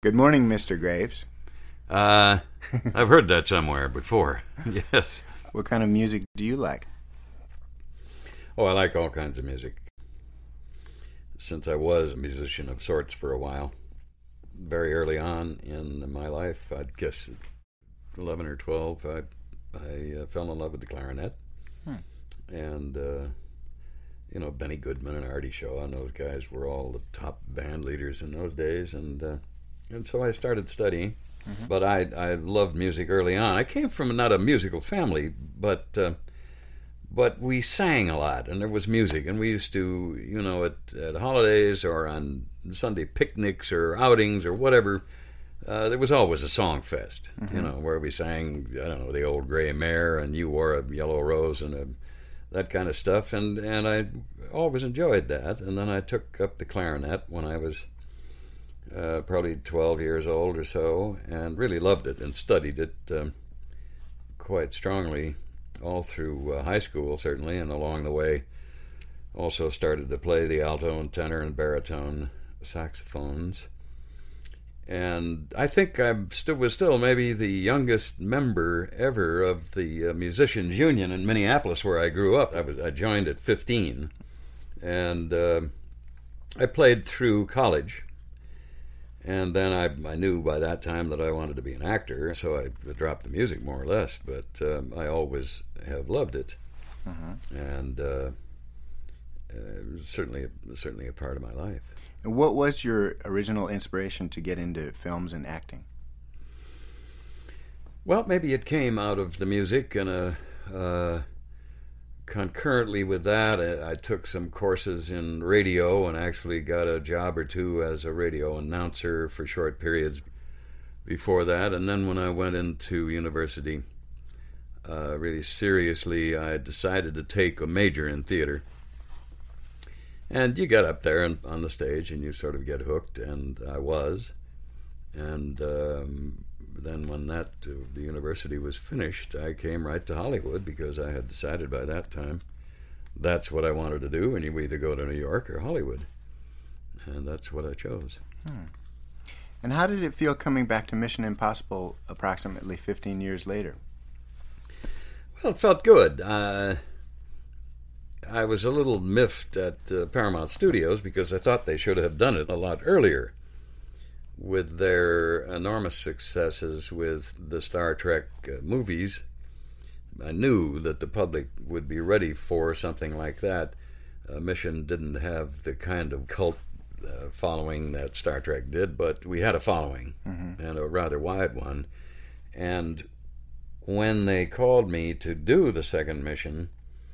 Good morning, Mr. Graves. I've heard that somewhere before. Yes. What kind of music do you like? Oh, I like all kinds of music. Since I was a musician of sorts for a while, very early on in my life, I'd guess 11 or 12, I fell in love with the clarinet. And, Benny Goodman and Artie Shaw and those guys were all the top band leaders in those days. And so I started studying. Mm-hmm. But I loved music early on. I came from not a musical family, but we sang a lot, and there was music, and we used to, at holidays or on Sunday picnics or outings or whatever, there was always a song fest, mm-hmm. Where we sang, The Old Gray Mare and You Wore a Yellow Rose and that kind of stuff, and I always enjoyed that. And then I took up the clarinet when I was probably 12 years old or so, and really loved it and studied it quite strongly all through high school, certainly, and along the way also started to play the alto and tenor and baritone saxophones. And I think I was still maybe the youngest member ever of the Musicians Union in Minneapolis, where I grew up. I joined at 15, and I played through college. And then I knew by that time that I wanted to be an actor, so I dropped the music more or less. But I always have loved it, and it was certainly a part of my life. And what was your original inspiration to get into films and acting? Well, maybe it came out of the music, and concurrently with that, I took some courses in radio and actually got a job or two as a radio announcer for short periods before that. And then when I went into university, really seriously, I decided to take a major in theater. And you get up there and on the stage and you sort of get hooked, and I was. And then when the university was finished, I came right to Hollywood because I had decided by that time that's what I wanted to do, and you either go to New York or Hollywood. And that's what I chose. And how did it feel coming back to Mission Impossible approximately 15 years later? Well, it felt good. I was a little miffed at Paramount Studios because I thought they should have done it a lot earlier. With their enormous successes with the Star Trek movies, I knew that the public would be ready for something like that. Mission didn't have the kind of cult following that Star Trek did, but we had a following, and a rather wide one. And when they called me to do the second mission,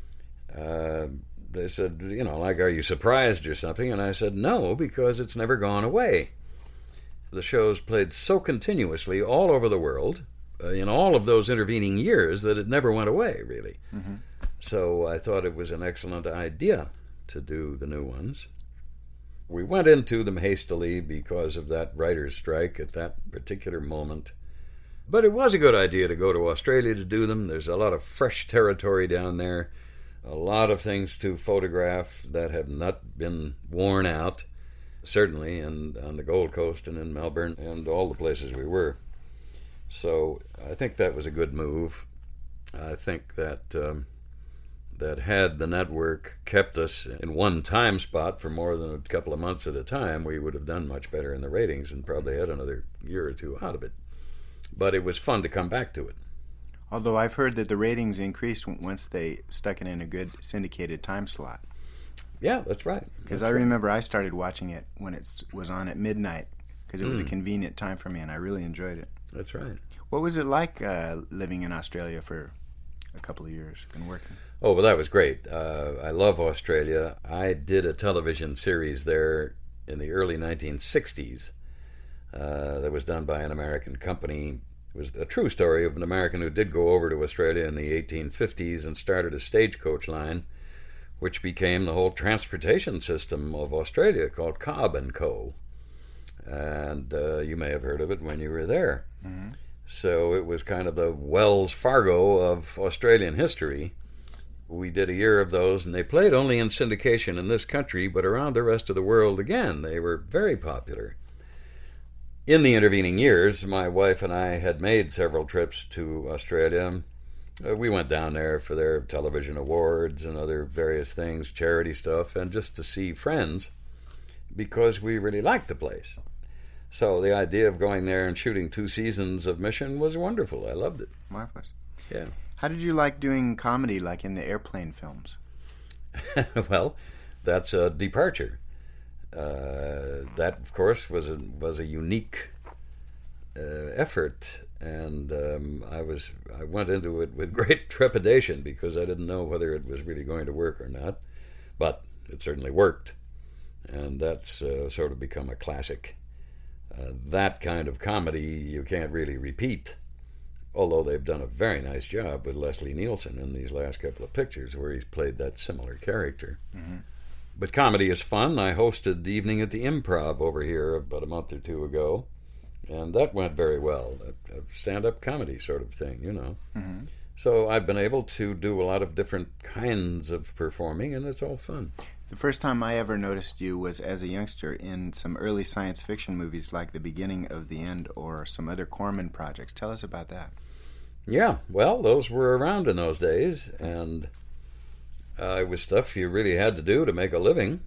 they said, are you surprised or something? And I said, no, because it's never gone away. The shows played so continuously all over the world in all of those intervening years that it never went away, really. So I thought it was an excellent idea to do the new ones. We went into them hastily because of that writer's strike at that particular moment. But it was a good idea to go to Australia to do them. There's a lot of fresh territory down there, a lot of things to photograph that have not been worn out. Certainly, and on the Gold Coast and in Melbourne and all the places we were. So I think that was a good move. I think that that had the network kept us in one time spot for more than a couple of months at a time, we would have done much better in the ratings and probably had another year or two out of it. But it was fun to come back to it. Although I've heard that the ratings increased once they stuck it in a good syndicated time slot. Yeah, that's right. Because I remember I started watching it when it was on at midnight because it was a convenient time for me, and I really enjoyed it. That's right. What was it like living in Australia for a couple of years and working? Oh, well, that was great. I love Australia. I did a television series there in the early 1960s that was done by an American company. It was a true story of an American who did go over to Australia in the 1850s and started a stagecoach line, which became the whole transportation system of Australia, called Cobb & Co. And you may have heard of it when you were there. So it was kind of the Wells Fargo of Australian history. We did a year of those, and they played only in syndication in this country, but around the rest of the world, again, they were very popular. In the intervening years, my wife and I had made several trips to Australia. We went down there for their television awards and other various things, charity stuff, and just to see friends because we really liked the place. So the idea of going there and shooting 2 seasons of Mission was wonderful. I loved it. Marvelous. Yeah. How did you like doing comedy like in the airplane films? Well, that's a departure. That, of course, was a unique effort, and I went into it with great trepidation because I didn't know whether it was really going to work or not, but it certainly worked, and that's sort of become a classic. That kind of comedy you can't really repeat, although they've done a very nice job with Leslie Nielsen in these last couple of pictures where he's played that similar character. Mm-hmm. But comedy is fun. I hosted the Evening at the Improv over here about a month or 2 ago, and that went very well. A stand-up comedy sort of thing, you know. Mm-hmm. So I've been able to do a lot of different kinds of performing, and it's all fun. The first time I ever noticed you was as a youngster in some early science fiction movies like The Beginning of the End or some other Corman projects. Tell us about that. Yeah, well, those were around in those days, and it was stuff you really had to do to make a living.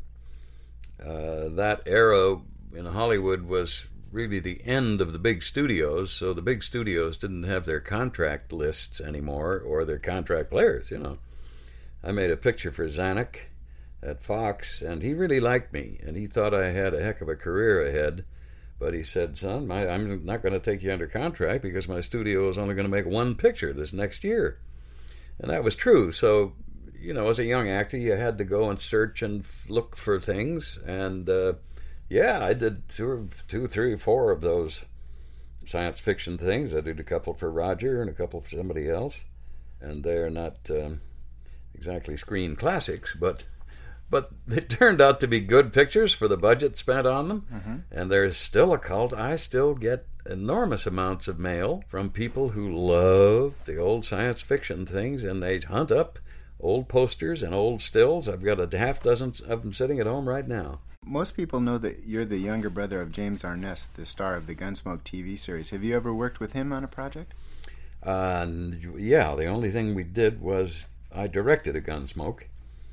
That era in Hollywood was really the end of the big studios, so the big studios didn't have their contract lists anymore or their contract players, you know. I made a picture for Zanuck at Fox, and he really liked me, and he thought I had a heck of a career ahead, but he said, son, I'm not going to take you under contract because my studio is only going to make 1 picture this next year. And that was true. So, you know, as a young actor, you had to go and search and look for things, and yeah, I did 2, 3, 4 of those science fiction things. I did a couple for Roger and a couple for somebody else, and they're not exactly screen classics, but they turned out to be good pictures for the budget spent on them. Mm-hmm. And there's still a cult. I still get enormous amounts of mail from people who love the old science fiction things, and they hunt up old posters and old stills. I've got a half dozen of them sitting at home right now. Most people know that you're the younger brother of James Arness, the star of the Gunsmoke TV series. Have you ever worked with him on a project? Yeah, the only thing we did was I directed a Gunsmoke.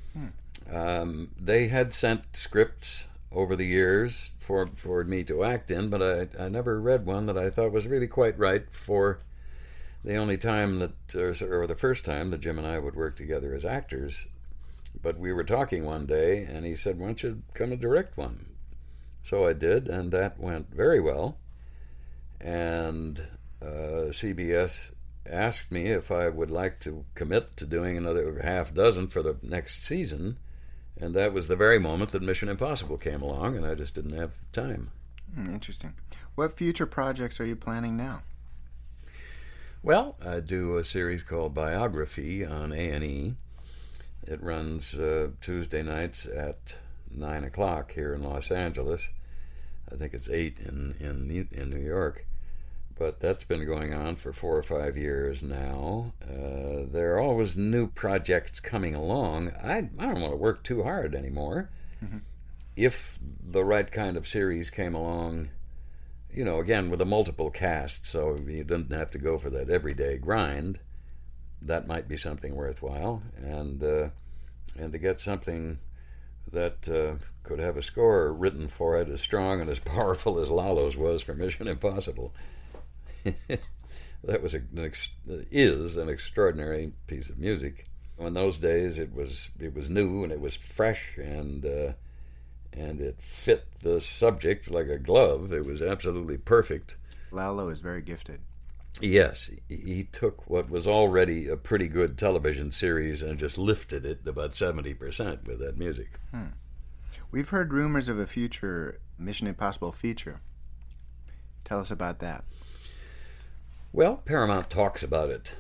They had sent scripts over the years for me to act in, but I never read one that I thought was really quite right for the only time that, or the first time that Jim and I would work together as actors. But we were talking one day, and he said, why don't you come and direct one? So I did, and that went very well. And CBS asked me if I would like to commit to doing another half dozen for the next season. And that was the very moment that Mission Impossible came along, and I just didn't have time. Interesting. What future projects are you planning now? Well, I do a series called Biography on A&E. It runs Tuesday nights at 9 o'clock here in Los Angeles. I think it's 8 in New York. But that's been going on for 4 or 5 years now. There are always new projects coming along. I don't want to work too hard anymore. Mm-hmm. If the right kind of series came along, you know, again, with a multiple cast, so you didn't have to go for that everyday grind, that might be something worthwhile. And to get something that could have a score written for it as strong and as powerful as Lalo's was for Mission Impossible. That was is an extraordinary piece of music. In those days, it was new and it was fresh, and it fit the subject like a glove. It was absolutely perfect. Lalo is very gifted. Yes, he took what was already a pretty good television series and just lifted it about 70% with that music. We've heard rumors of a future Mission Impossible feature. Tell us about that. Well, Paramount talks about it,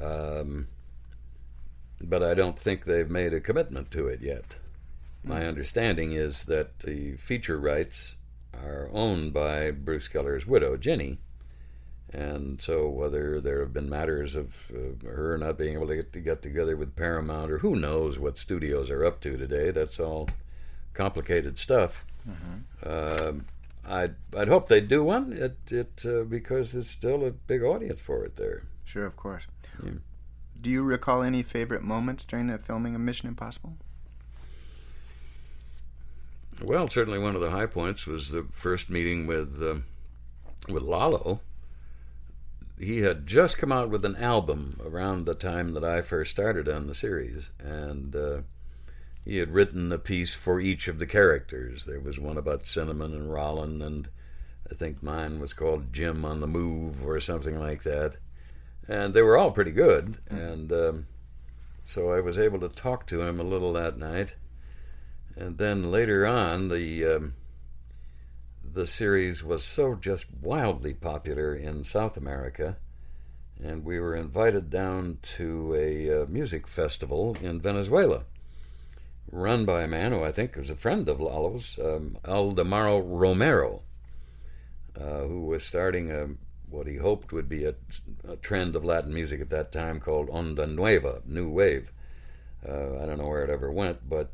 but I don't think they've made a commitment to it yet. My understanding is that the feature rights are owned by Bruce Keller's widow, Ginny, and so whether there have been matters of her not being able to get together with Paramount, or who knows what studios are up to today, that's all complicated stuff. Mm-hmm. I'd hope they'd do one. Because there's still a big audience for it there. Sure, of course. Yeah. Do you recall any favorite moments during the filming of Mission Impossible? Well, certainly one of the high points was the first meeting with Lalo. He had just come out with an album around the time that I first started on the series, and he had written a piece for each of the characters. There was one about Cinnamon and Rollin, and I think mine was called Jim on the Move or something like that. And they were all pretty good, and so I was able to talk to him a little that night. And then later on, the series was so just wildly popular in South America, and we were invited down to a music festival in Venezuela, run by a man who I think was a friend of Lalo's, Aldemaro Romero, who was starting what he hoped would be a trend of Latin music at that time called Onda Nueva, New Wave. I don't know where it ever went, but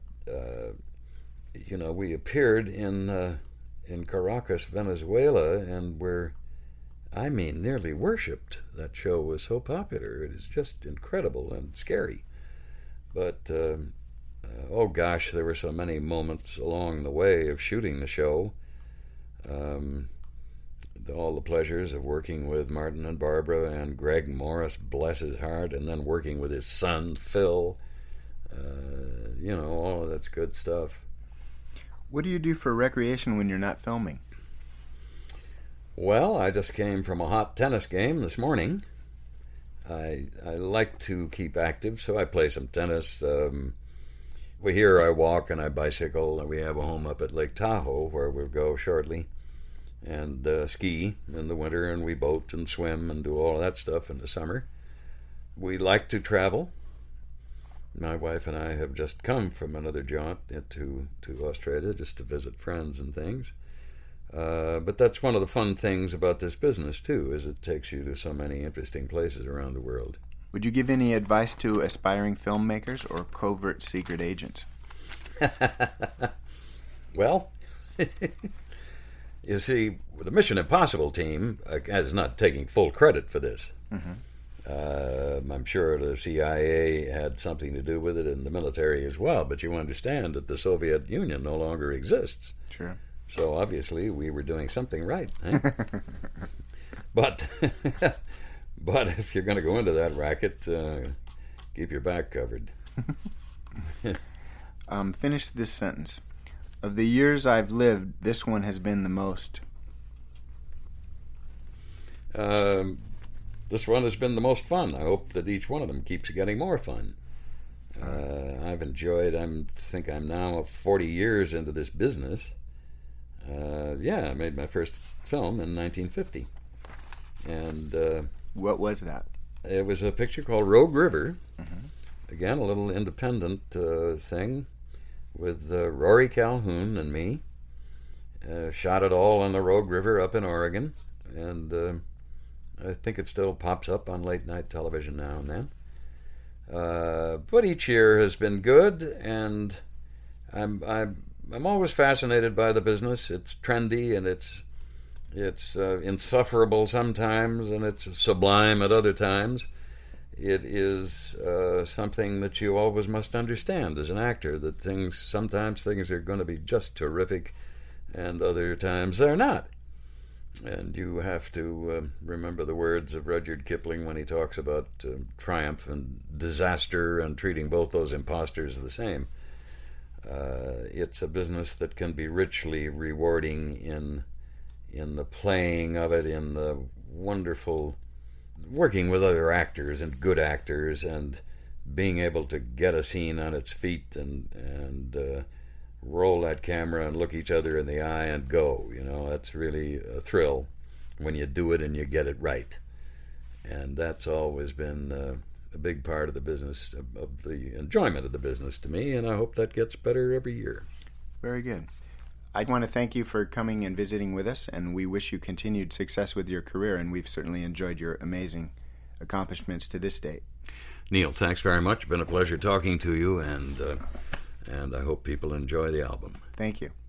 we appeared in Caracas, Venezuela, and were, nearly worshipped. That show was so popular. It is just incredible and scary. But, oh gosh, there were so many moments along the way of shooting the show. All the pleasures of working with Martin and Barbara and Greg Morris, bless his heart, and then working with his son, Phil. All of that's good stuff. What do you do for recreation when you're not filming? Well, I just came from a hot tennis game this morning. I like to keep active, so I play some tennis. Here I walk and I bicycle, and we have a home up at Lake Tahoe where we'll go shortly, and ski in the winter, and we boat and swim and do all of that stuff in the summer. We like to travel. My wife and I have just come from another jaunt to Australia just to visit friends and things. But that's one of the fun things about this business, too, is it takes you to so many interesting places around the world. Would you give any advice to aspiring filmmakers or covert secret agents? Well, you see, the Mission Impossible team is not taking full credit for this. Mm-hmm. I'm sure the CIA had something to do with it, in the military as well, but you understand that the Soviet Union no longer exists. Sure. So obviously we were doing something right. Eh? But if you're going to go into that racket, keep your back covered. Finish this sentence. Of the years I've lived, this one has been the most. This one has been the most fun. I hope that each one of them keeps getting more fun. I've enjoyed, I think I'm now 40 years into this business. I made my first film in 1950. And what was that? It was a picture called Rogue River. Mm-hmm. Again, a little independent thing with Rory Calhoun and me. Shot it all on the Rogue River up in Oregon. And I think it still pops up on late night television now and then. But each year has been good, and I'm always fascinated by the business. It's trendy, and it's insufferable sometimes, and it's sublime at other times. It is something that you always must understand as an actor, that sometimes things are going to be just terrific, and other times they're not. And you have to remember the words of Rudyard Kipling when he talks about triumph and disaster, and treating both those imposters the same. It's a business that can be richly rewarding in the playing of it, in the wonderful working with other actors and good actors, and being able to get a scene on its feet and roll that camera and look each other in the eye and go. That's really a thrill when you do it and you get it right. And that's always been a big part of the business, of the enjoyment of the business to me, and I hope that gets better every year. Very good. I want to thank you for coming and visiting with us, and we wish you continued success with your career, and we've certainly enjoyed your amazing accomplishments to this date. Neil, thanks very much. It's been a pleasure talking to you, and I hope people enjoy the album. Thank you.